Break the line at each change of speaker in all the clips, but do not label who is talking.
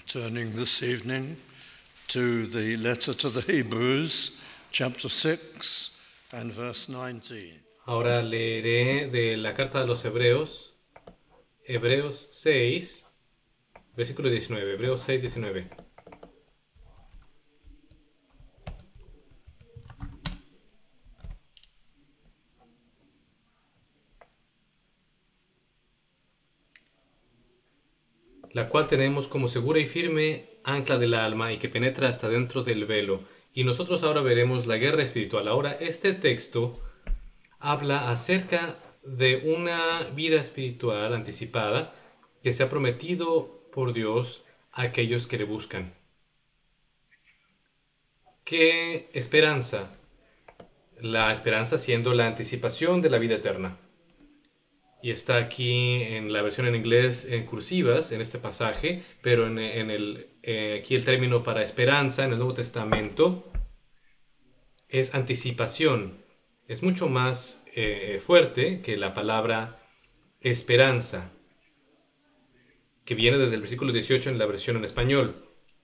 Turning this evening to the letter to the Hebrews, chapter 6 and verse 19.
Ahora leeré de la carta de los Hebreos, Hebreos 6, versículo 19, Hebreos 6, 19. La cual tenemos como segura y firme ancla del alma y que penetra hasta dentro del velo. Y nosotros ahora veremos la guerra espiritual. Ahora, este texto habla acerca de una vida espiritual anticipada que se ha prometido por Dios a aquellos que le buscan. ¿Qué esperanza? La esperanza siendo la anticipación de la vida eterna. Y está aquí en la versión en inglés en cursivas, en este pasaje, pero aquí el término para esperanza en el Nuevo Testamento es anticipación. Es mucho más fuerte que la palabra esperanza, que viene desde el versículo 18 en la versión en español,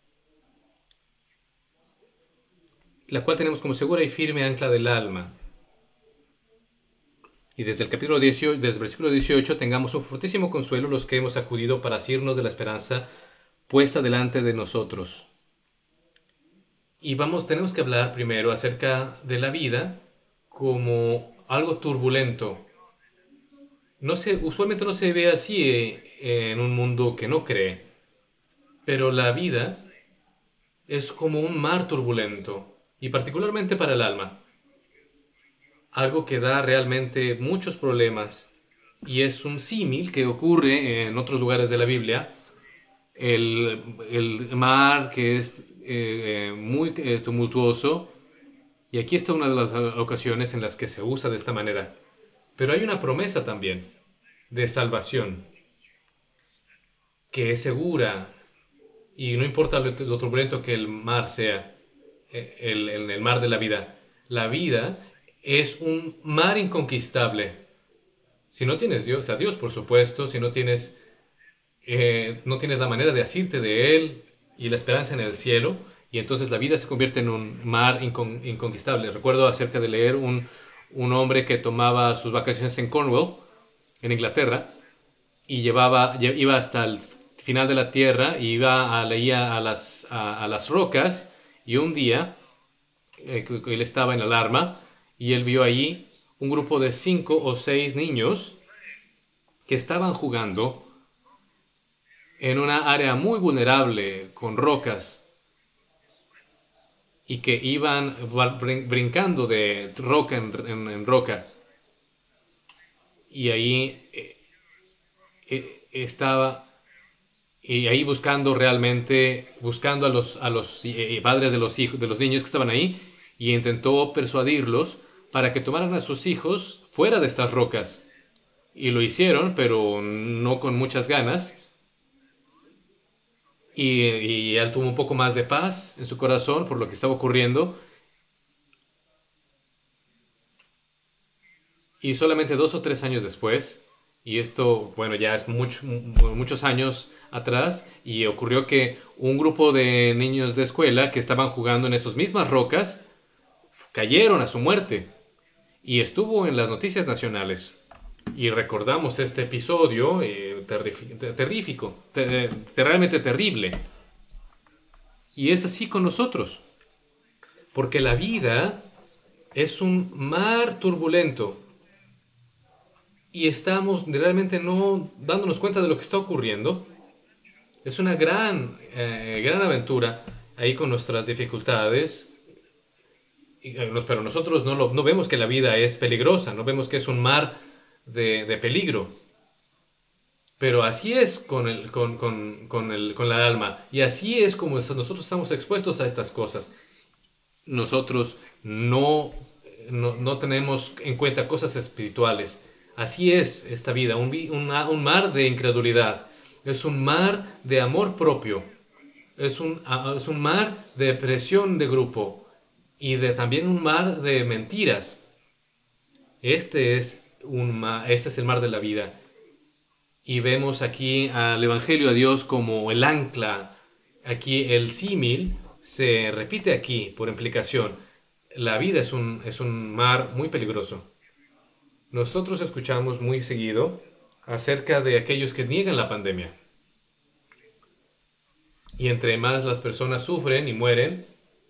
la cual tenemos como segura y firme ancla del alma. Y desde el capítulo 18, desde el versículo 18, tengamos un fortísimo consuelo los que hemos acudido para asirnos de la esperanza puesta delante de nosotros. Y tenemos que hablar primero acerca de la vida como algo turbulento. Usualmente no se ve así en un mundo que no cree, pero la vida es como un mar turbulento, y particularmente para el alma. Algo que da realmente muchos problemas, y es un símil que ocurre en otros lugares de la Biblia. El mar que es muy tumultuoso, y aquí está una de las ocasiones en las que se usa de esta manera. Pero hay una promesa también de salvación que es segura, y no importa lo turbulento que el mar sea, el mar de la vida. La vida es un mar inconquistable. Si no tienes Dios, a Dios por supuesto, si no tienes la manera de asirte de Él y la esperanza en el cielo, y entonces la vida se convierte en un mar inconquistable. Recuerdo acerca de leer un hombre que tomaba sus vacaciones en Cornwall, en Inglaterra, y iba hasta el final de la tierra y leía a las rocas, y un día él estaba en alarma y él vio allí un grupo de 5 o 6 niños que estaban jugando en una área muy vulnerable con rocas, y que iban brincando de roca en roca. Y ahí estaba, y ahí buscando a los padres de los hijos, de los niños que estaban ahí, y intentó persuadirlos para que tomaran a sus hijos fuera de estas rocas. Y lo hicieron, pero no con muchas ganas. Y él tuvo un poco más de paz en su corazón por lo que estaba ocurriendo. Y solamente 2 o 3 años después, y esto, bueno, ya es muchos años atrás, y ocurrió que un grupo de niños de escuela que estaban jugando en esas mismas rocas cayeron a su muerte. Y estuvo en las noticias nacionales. Y recordamos este episodio terrífico, realmente terrible. Y es así con nosotros, porque la vida es un mar turbulento y estamos realmente no dándonos cuenta de lo que está ocurriendo. Es una gran aventura ahí con nuestras dificultades. Pero nosotros no vemos que la vida es peligrosa, no vemos que es un mar de peligro. Pero así es con la alma, y así es como nosotros estamos expuestos a estas cosas. Nosotros no tenemos en cuenta cosas espirituales. Así es esta vida, un mar de incredulidad. Es un mar de amor propio. Es un mar de presión de grupo, y también un mar de mentiras. Este es el mar de la vida. Y vemos aquí al Evangelio, a Dios como el ancla Aquí el símil se repite aquí por implicación. La vida es un mar muy peligroso. Nosotros escuchamos muy seguido acerca de aquellos que niegan la pandemia. Y entre más las personas sufren y mueren,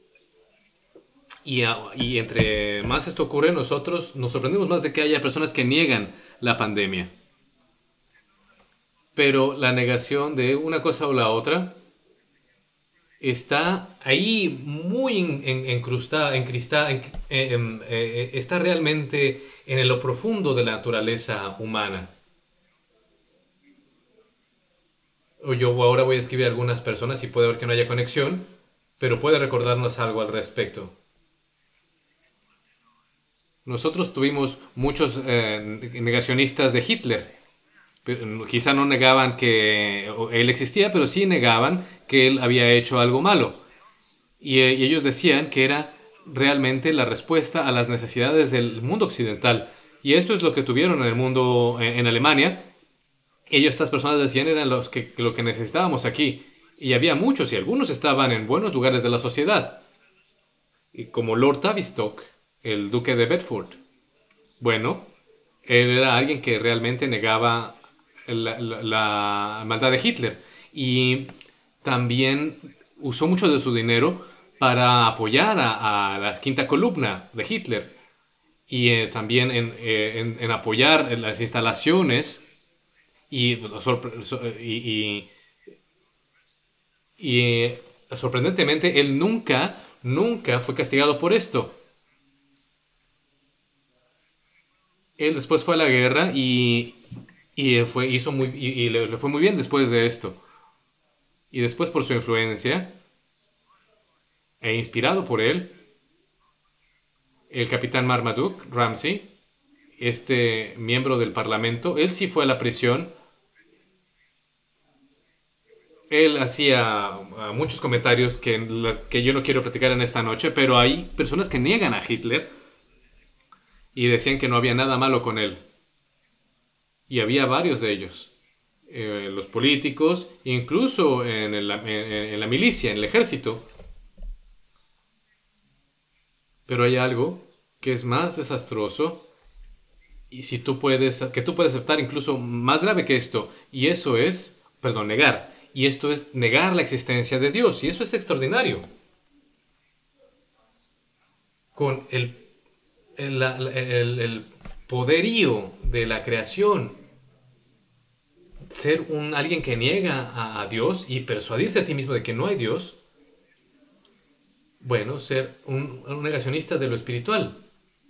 y entre más esto ocurre, nosotros nos sorprendemos más de que haya personas que niegan la pandemia. Pero la negación de una cosa o la otra está ahí muy encrustada, está realmente en lo profundo de la naturaleza humana. O yo ahora voy a escribir a algunas personas y puede ver que no haya conexión, pero puede recordarnos algo al respecto. Nosotros tuvimos muchos negacionistas de Hitler. Quizá no negaban que él existía, pero sí negaban que él había hecho algo malo. Y ellos decían que era realmente la respuesta a las necesidades del mundo occidental. Y eso es lo que tuvieron en el mundo, en Alemania. Estas personas decían eran lo que necesitábamos aquí. Y había muchos, y algunos estaban en buenos lugares de la sociedad. Y como Lord Tavistock, el duque de Bedford. Bueno, él era alguien que realmente negaba la maldad de Hitler. Y también usó mucho de su dinero para apoyar a la quinta columna de Hitler. Y también en apoyar en las instalaciones y, sorprendentemente él nunca fue castigado por esto. Él después fue a la guerra y le fue muy bien después de esto. Y después por su influencia, e inspirado por él, el capitán Marmaduke Ramsey, este miembro del parlamento, él sí fue a la prisión. Él hacía muchos comentarios que yo no quiero platicar en esta noche, pero hay personas que niegan a Hitler y decían que no había nada malo con él. Y había varios de ellos. Los políticos, incluso en la milicia, en el ejército. Pero hay algo que es más desastroso y que tú puedes aceptar incluso más grave que esto. Y eso es, negar. Y esto es negar la existencia de Dios. Y eso es extraordinario. Con el poderío de la creación, ser alguien que niega a Dios y persuadirse a ti mismo de que no hay Dios, bueno, ser un negacionista de lo espiritual,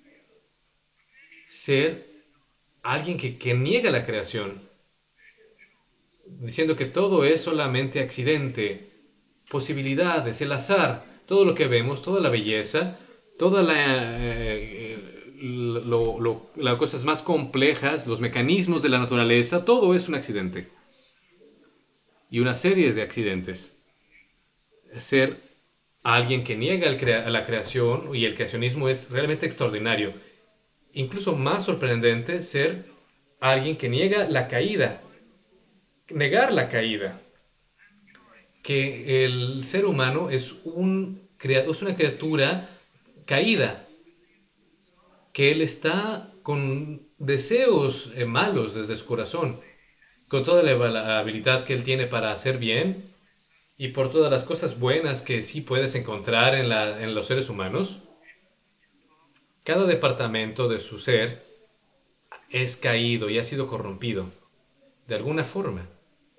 ser alguien que niega la creación, diciendo que todo es solamente accidente, posibilidades, el azar, todo lo que vemos, toda la belleza, todas las cosas más complejas, los mecanismos de la naturaleza, todo es un accidente. Y una serie de accidentes. Ser alguien que niega a la creación y el creacionismo es realmente extraordinario. Incluso más sorprendente ser alguien que niega la caída. Negar la caída. Que el ser humano es una criatura caída. Que él está con deseos malos desde su corazón. Con toda la habilidad que él tiene para hacer bien y por todas las cosas buenas que sí puedes encontrar en los seres humanos, cada departamento de su ser es caído y ha sido corrompido de alguna forma.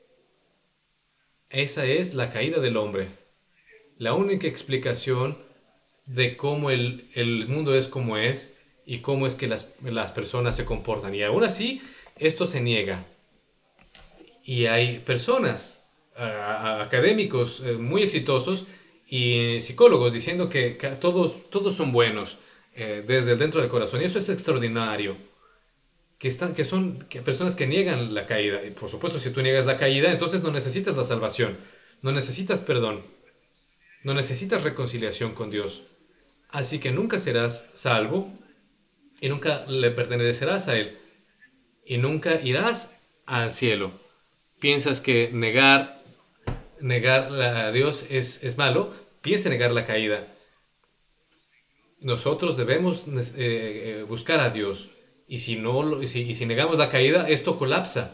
Esa es la caída del hombre. La única explicación de cómo el mundo es como es y cómo es que las personas se comportan. Y aún así, esto se niega. Y hay personas, académicos muy exitosos y psicólogos diciendo que todos son buenos desde el dentro del corazón. Y eso es extraordinario. Que son personas que niegan la caída. Y por supuesto, si tú niegas la caída, entonces no necesitas la salvación. No necesitas perdón. No necesitas reconciliación con Dios. Así que nunca serás salvo y nunca le pertenecerás a Él. Y nunca irás al cielo. Piensas que negar negar a Dios es malo, piense negar la caída. Nosotros debemos buscar a Dios. Y si, no, y si negamos la caída, esto colapsa.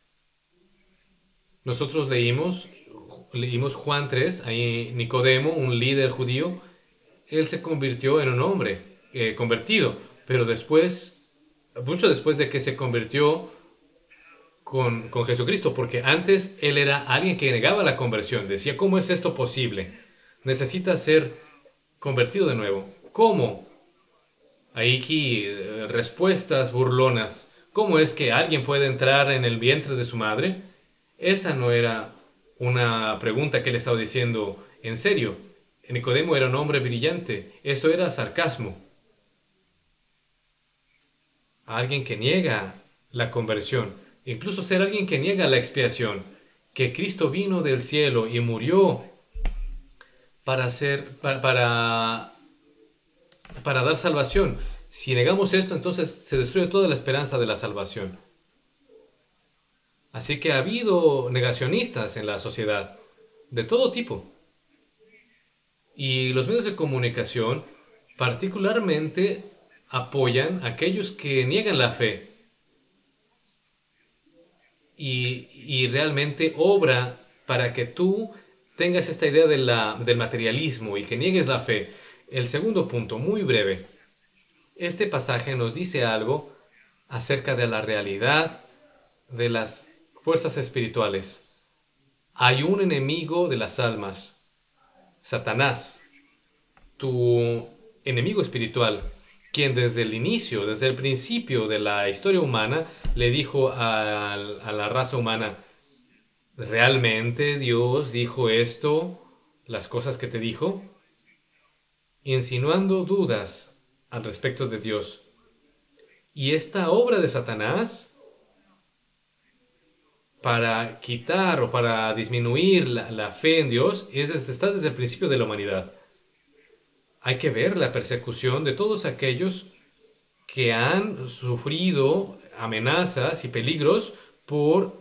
Nosotros leímos Juan 3, ahí Nicodemo, un líder judío, él se convirtió en un hombre convertido, pero después, mucho después de que se convirtió con Jesucristo, porque antes él era alguien que negaba la conversión, decía, ¿cómo es esto posible? Necesita ser convertido de nuevo. ¿Cómo? Ahí aquí respuestas burlonas. ¿Cómo es que alguien puede entrar en el vientre de su madre? Esa no era una pregunta que él estaba diciendo en serio. Nicodemo era un hombre brillante. Eso era sarcasmo. Alguien que niega la conversión. Incluso ser alguien que niega la expiación. Que Cristo vino del cielo y murió para dar salvación. Si negamos esto, entonces se destruye toda la esperanza de la salvación. Así que ha habido negacionistas en la sociedad, de todo tipo. Y los medios de comunicación particularmente apoyan a aquellos que niegan la fe. Y realmente obra para que tú tengas esta idea del materialismo y que niegues la fe. El segundo punto, muy breve. Este pasaje nos dice algo acerca de la realidad de las fuerzas espirituales. Hay un enemigo de las almas, Satanás, tu enemigo espiritual, quien desde el inicio, desde el principio de la historia humana, le dijo a la raza humana, ¿realmente Dios dijo esto, las cosas que te dijo? Insinuando dudas al respecto de Dios. Y esta obra de Satanás, para quitar o para disminuir la fe en Dios, está desde el principio de la humanidad. Hay que ver la persecución de todos aquellos que han sufrido amenazas y peligros por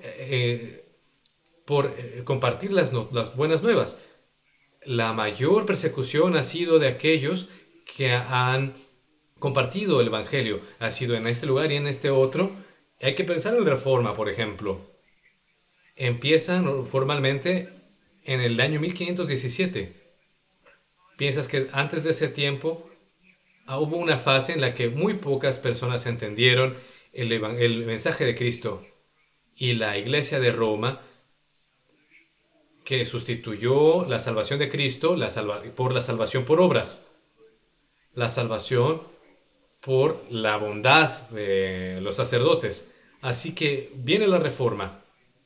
compartir las buenas nuevas. La mayor persecución ha sido de aquellos que han compartido el Evangelio. Ha sido en este lugar y en este otro. Hay que pensar en Reforma, por ejemplo. Empiezan formalmente en el año 1517. ¿Piensas que antes de ese tiempo hubo una fase en la que muy pocas personas entendieron el mensaje de Cristo? Y la Iglesia de Roma, que sustituyó la salvación de Cristo por la salvación por obras. La salvación por la bondad de los sacerdotes. Así que viene la Reforma.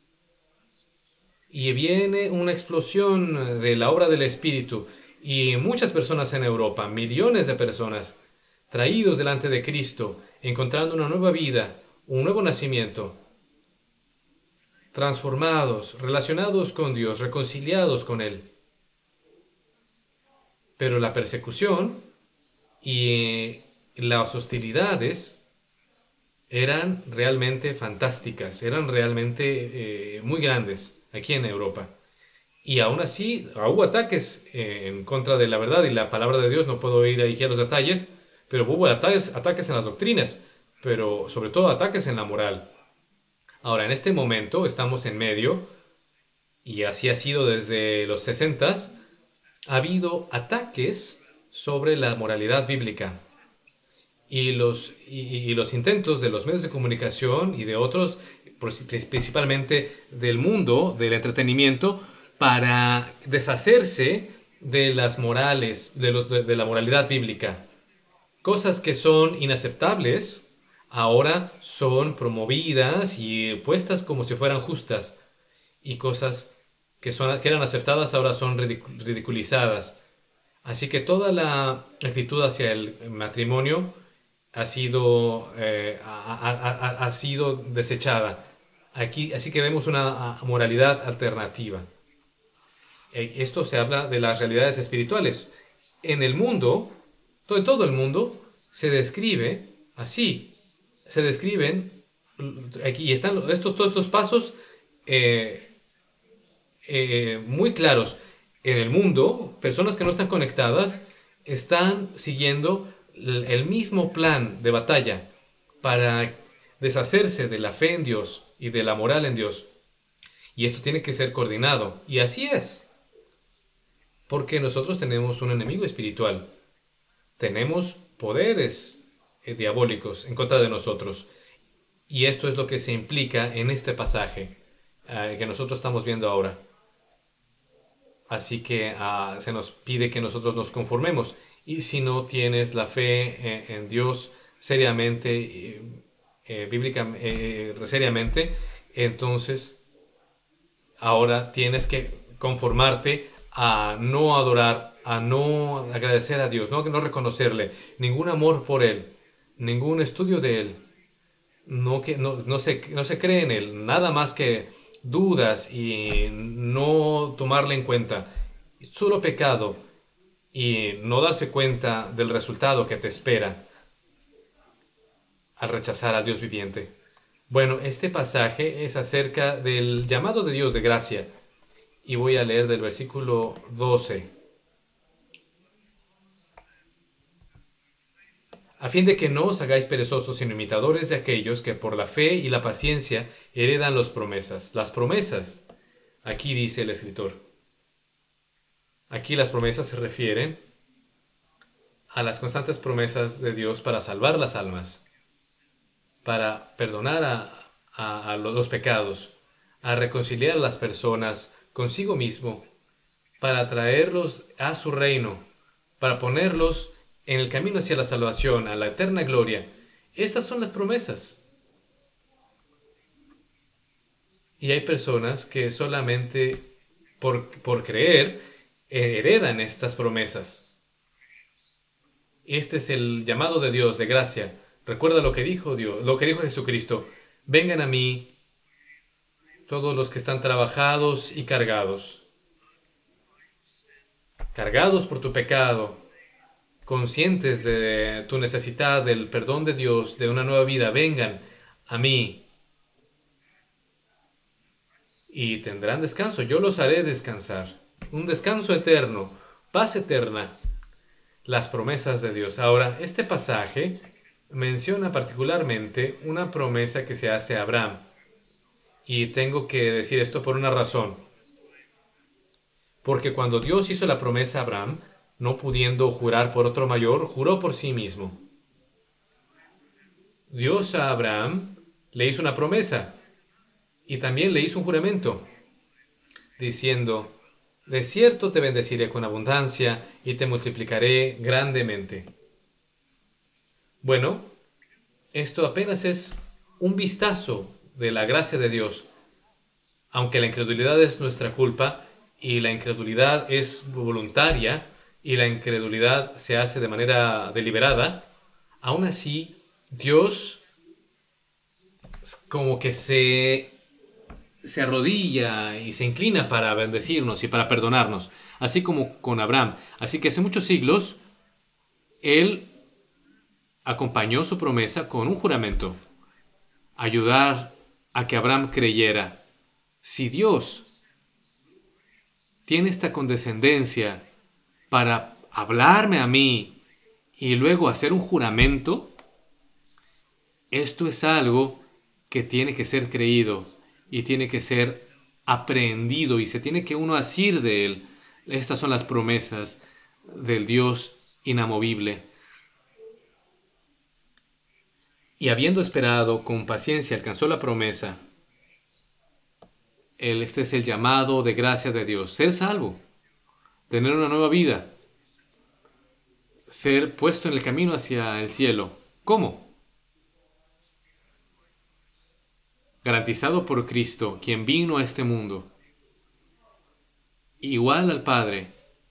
Y viene una explosión de la obra del Espíritu. Y muchas personas en Europa, millones de personas, traídos delante de Cristo, encontrando una nueva vida, un nuevo nacimiento, transformados, relacionados con Dios, reconciliados con Él. Pero la persecución y las hostilidades eran realmente fantásticas, eran realmente muy grandes aquí en Europa. Y aún así hubo ataques en contra de la verdad y la palabra de Dios. No puedo ir ahí a los detalles, pero hubo ataques en las doctrinas, pero sobre todo ataques en la moral. Ahora, en este momento estamos en medio, y así ha sido desde los 60s, ha habido ataques sobre la moralidad bíblica. Y los intentos de los medios de comunicación y de otros, principalmente del mundo del entretenimiento, para deshacerse de las morales, de la moralidad bíblica. Cosas que son inaceptables ahora son promovidas y puestas como si fueran justas. Y cosas que eran aceptadas ahora son ridiculizadas. Así que toda la actitud hacia el matrimonio ha sido desechada. Así que vemos una moralidad alternativa. Esto se habla de las realidades espirituales. En el mundo, en todo el mundo, se describe así. Se describen, aquí están todos estos pasos muy claros. En el mundo, personas que no están conectadas están siguiendo el mismo plan de batalla para deshacerse de la fe en Dios y de la moral en Dios. Y esto tiene que ser coordinado. Y así es, porque nosotros tenemos un enemigo espiritual. Tenemos poderes diabólicos en contra de nosotros. Y esto es lo que se implica en este pasaje que nosotros estamos viendo ahora. Así que se nos pide que nosotros nos conformemos. Y si no tienes la fe en Dios seriamente, seriamente, entonces ahora tienes que conformarte a no adorar, a no agradecer a Dios, no reconocerle, ningún amor por Él, ningún estudio de Él. No se cree en Él, nada más que dudas y no tomarle en cuenta. Solo pecado y no darse cuenta del resultado que te espera al rechazar a Dios viviente. Bueno, este pasaje es acerca del llamado de Dios de gracia y voy a leer del versículo 12. A fin de que no os hagáis perezosos sino imitadores de aquellos que por la fe y la paciencia heredan las promesas. Las promesas, aquí dice el escritor. Aquí las promesas se refieren a las constantes promesas de Dios para salvar las almas, para perdonar a los pecados, a reconciliar a las personas consigo mismo, para traerlos a su reino, para ponerlos en el camino hacia la salvación, a la eterna gloria. Estas son las promesas. Y hay personas que solamente por creer heredan estas promesas. Este es el llamado de Dios de gracia. Recuerda lo que dijo Dios, lo que dijo Jesucristo. Vengan a mí todos los que están trabajados y cargados por tu pecado, conscientes de tu necesidad del perdón de Dios, de una nueva vida. Vengan a mí y tendrán descanso. Yo los haré descansar. Un descanso eterno, paz eterna, las promesas de Dios. Ahora, este pasaje menciona particularmente una promesa que se hace a Abraham. Y tengo que decir esto por una razón. Porque cuando Dios hizo la promesa a Abraham, no pudiendo jurar por otro mayor, juró por sí mismo. Dios a Abraham le hizo una promesa y también le hizo un juramento, diciendo: de cierto te bendeciré con abundancia y te multiplicaré grandemente. Bueno, esto apenas es un vistazo de la gracia de Dios. Aunque la incredulidad es nuestra culpa y la incredulidad es voluntaria y la incredulidad se hace de manera deliberada, aún así Dios como que se arrodilla y se inclina para bendecirnos y para perdonarnos, así como con Abraham. Así que hace muchos siglos Él acompañó su promesa con un juramento, ayudar a que Abraham creyera. Si Dios tiene esta condescendencia para hablarme a mí y luego hacer un juramento, esto es algo que tiene que ser creído y tiene que ser aprehendido y se tiene que uno asir de él. Estas son las promesas del Dios inamovible. Y habiendo esperado con paciencia, alcanzó la promesa. Este es el llamado de gracia de Dios: ser salvo, tener una nueva vida, ser puesto en el camino hacia el cielo. ¿Cómo? Garantizado por Cristo, quien vino a este mundo, igual al Padre,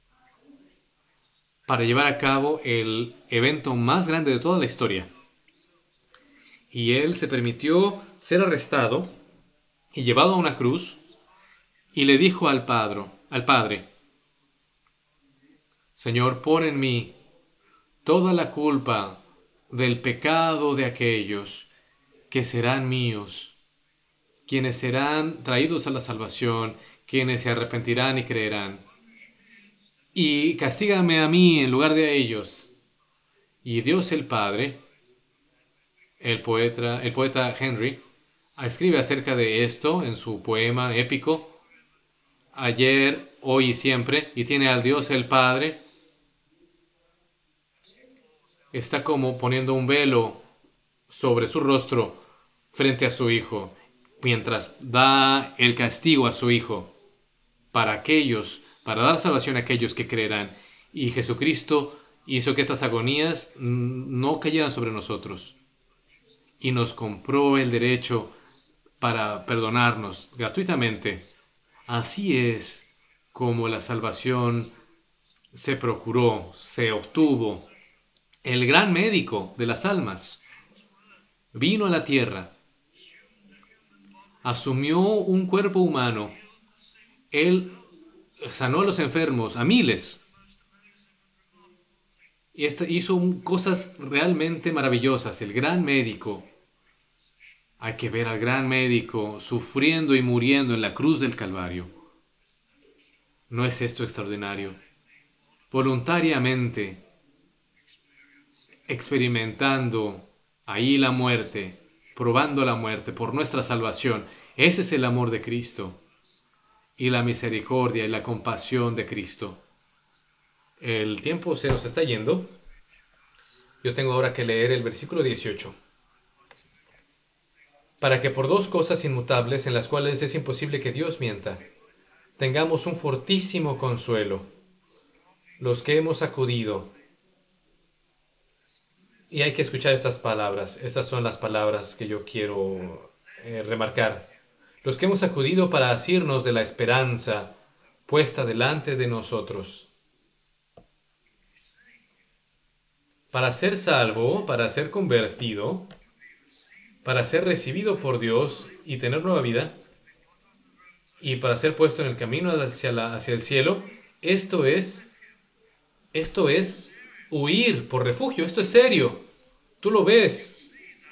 para llevar a cabo el evento más grande de toda la historia. Y Él se permitió ser arrestado y llevado a una cruz y le dijo al Padre: Señor, pon en mí toda la culpa del pecado de aquellos que serán míos, quienes serán traídos a la salvación, quienes se arrepentirán y creerán. Y castígame a mí en lugar de a ellos. Y Dios el Padre, el poeta Henry, escribe acerca de esto en su poema épico, Ayer, hoy y siempre, y tiene al Dios el Padre. Está como poniendo un velo sobre su rostro frente a su Hijo, mientras da el castigo a su Hijo para dar salvación a aquellos que creerán. Y Jesucristo hizo que estas agonías no cayeran sobre nosotros y nos compró el derecho para perdonarnos gratuitamente. Así es como la salvación se procuró, se obtuvo. El gran médico de las almas vino a la tierra, asumió un cuerpo humano, él sanó a los enfermos, a miles, y hizo cosas realmente maravillosas. El gran médico, hay que ver al gran médico sufriendo y muriendo en la cruz del Calvario. ¿No es esto extraordinario? Voluntariamente experimentando ahí la muerte, probando la muerte por nuestra salvación. Ese es el amor de Cristo y la misericordia y la compasión de Cristo. El tiempo se nos está yendo. Yo tengo ahora que leer el versículo 18. Para que por dos cosas inmutables en las cuales es imposible que Dios mienta, tengamos un fortísimo consuelo, los que hemos acudido. Y hay que escuchar estas palabras. Estas son las palabras que yo quiero remarcar. Los que hemos acudido para asirnos de la esperanza puesta delante de nosotros. Para ser salvo, para ser convertido, para ser recibido por Dios y tener nueva vida, y para ser puesto en el camino hacia el cielo, esto es huir por refugio. Esto es serio. Tú lo ves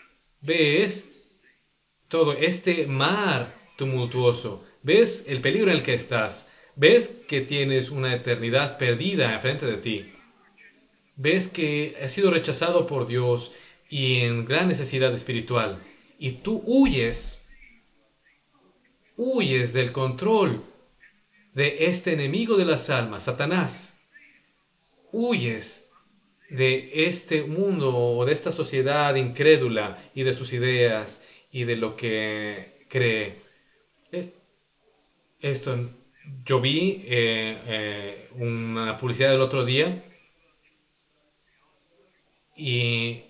todo este mar tumultuoso, ves el peligro en el que estás, ves que tienes una eternidad perdida enfrente de ti, ves que has sido rechazado por Dios y en gran necesidad espiritual, y tú huyes del control de este enemigo de las almas, Satanás. Huyes de este mundo o de esta sociedad incrédula y de sus ideas y de lo que cree. Yo vi una publicidad del otro día y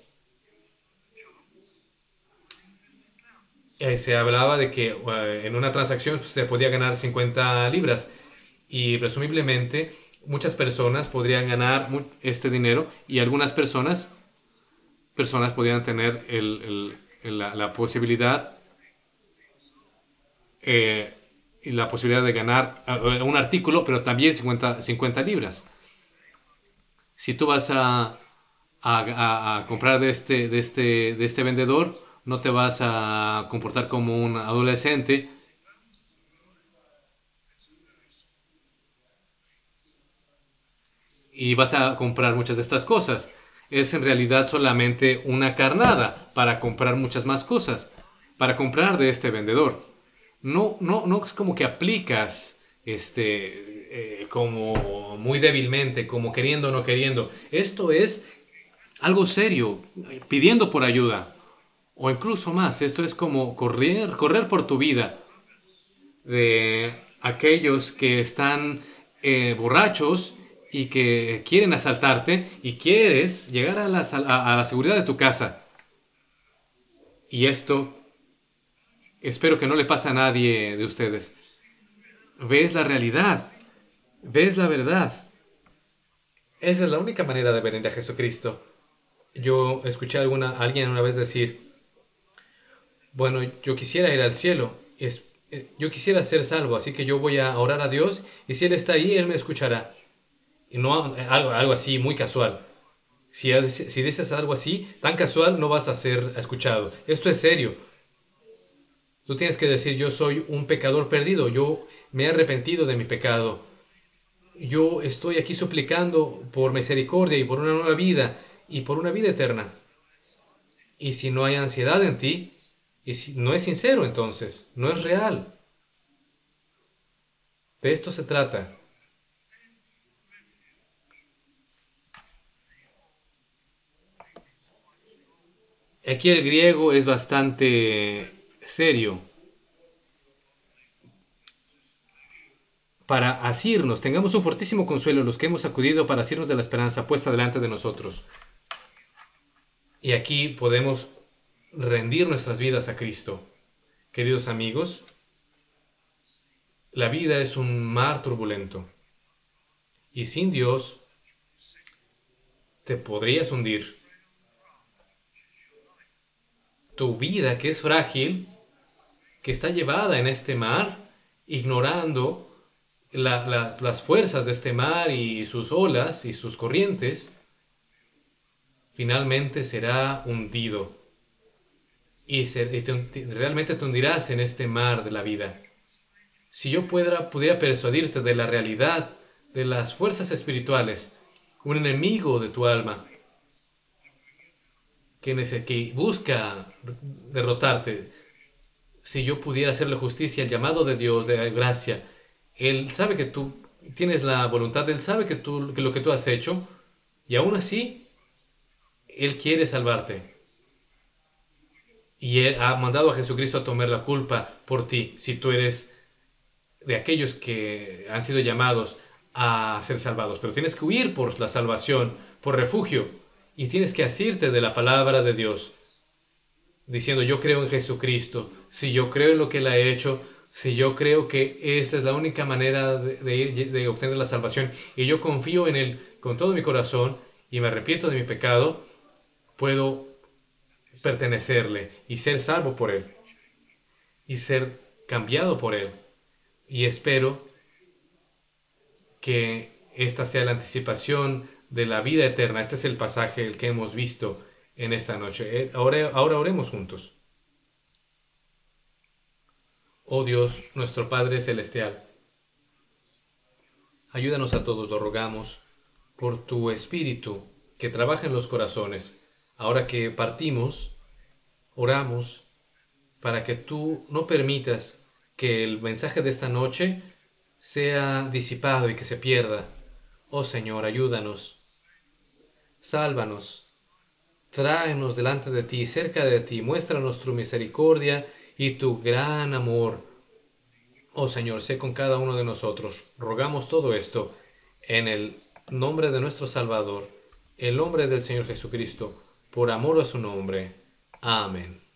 se hablaba de que en una transacción se podía ganar 50 libras y presumiblemente muchas personas podrían ganar este dinero y algunas personas podrían tener la posibilidad y la posibilidad de ganar un artículo, pero también 50 libras. Si tú vas a comprar de este vendedor, no te vas a comportar como un adolescente y vas a comprar muchas de estas cosas. Es en realidad solamente una carnada para comprar muchas más cosas, para comprar de este vendedor. No es como que aplicas como muy débilmente, como queriendo o no queriendo. Esto es algo serio, pidiendo por ayuda. O incluso más, esto es como correr por tu vida de aquellos que están borrachos y que quieren asaltarte y quieres llegar a la seguridad de tu casa. Y esto espero que no le pase a nadie de ustedes. Ves la realidad, ves la verdad. Esa es la única manera de venir a Jesucristo. Yo escuché a alguien una vez decir, bueno, yo quisiera ir al cielo, yo quisiera ser salvo, así que yo voy a orar a Dios y si Él está ahí, Él me escuchará. Y no algo así muy casual. Si dices algo así, tan casual, no vas a ser escuchado. Esto es serio. Tú tienes que decir, yo soy un pecador perdido, yo me he arrepentido de mi pecado. Yo estoy aquí suplicando por misericordia y por una nueva vida y por una vida eterna. Y si no hay ansiedad en ti, y si no es sincero, entonces, no es real. De esto se trata. Aquí el griego es bastante serio. Para asirnos, tengamos un fortísimo consuelo los que hemos acudido para asirnos de la esperanza puesta delante de nosotros. Y aquí podemos rendir nuestras vidas a Cristo. Queridos amigos, la vida es un mar turbulento. Y sin Dios te podrías hundir. Tu vida, que es frágil, que está llevada en este mar, ignorando las fuerzas de este mar y sus olas y sus corrientes, finalmente será hundido. Y realmente te hundirás en este mar de la vida. Si yo pudiera persuadirte de la realidad de las fuerzas espirituales, un enemigo de tu alma, que busca derrotarte, si yo pudiera hacerle justicia al llamado de Dios de gracia, Él sabe que tú tienes la voluntad, Él sabe que lo que tú has hecho, y aún así, Él quiere salvarte. Y Él ha mandado a Jesucristo a tomar la culpa por ti, si tú eres de aquellos que han sido llamados a ser salvados. Pero tienes que huir por la salvación, por refugio, y tienes que asirte de la palabra de Dios, diciendo, yo creo en Jesucristo, si yo creo en lo que Él ha hecho, si yo creo que esa es la única manera de obtener la salvación, y yo confío en Él con todo mi corazón, y me arrepiento de mi pecado, puedo pertenecerle y ser salvo por Él, y ser cambiado por Él. Y espero que esta sea la anticipación de la vida eterna. Este es el pasaje el que hemos visto en esta noche. Ahora oremos juntos. Oh Dios, nuestro Padre Celestial, ayúdanos a todos, lo rogamos, por tu Espíritu que trabaja en los corazones. Ahora que partimos, oramos para que tú no permitas que el mensaje de esta noche sea disipado y que se pierda. Oh Señor, ayúdanos, sálvanos, tráenos delante de ti, cerca de ti, muéstranos tu misericordia y tu gran amor. Oh Señor, sé con cada uno de nosotros. Rogamos todo esto en el nombre de nuestro Salvador, el nombre del Señor Jesucristo, por amor a su nombre. Amén.